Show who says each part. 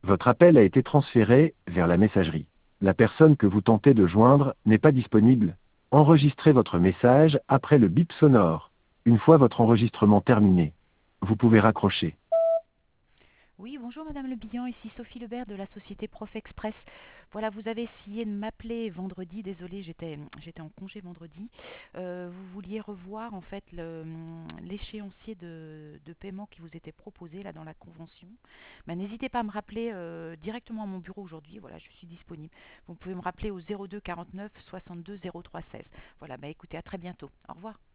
Speaker 1: Votre appel a été transféré vers la messagerie. La personne que vous tentez de joindre n'est pas disponible. Enregistrez votre message après le bip sonore. Une fois votre enregistrement terminé, vous pouvez raccrocher.
Speaker 2: Oui, bonjour Madame Le Bihan, ici Sophie Lebert de la société Prof Express. Voilà, vous avez essayé de m'appeler vendredi, désolée, j'étais en congé vendredi. Vous vouliez revoir en fait l'échéancier de paiement qui vous était proposé là dans la convention. Ben, n'hésitez pas à me rappeler directement à mon bureau aujourd'hui, voilà, je suis disponible. Vous pouvez me rappeler au 02 49 62 03 16. Voilà, bah écoutez, à très bientôt. Au revoir.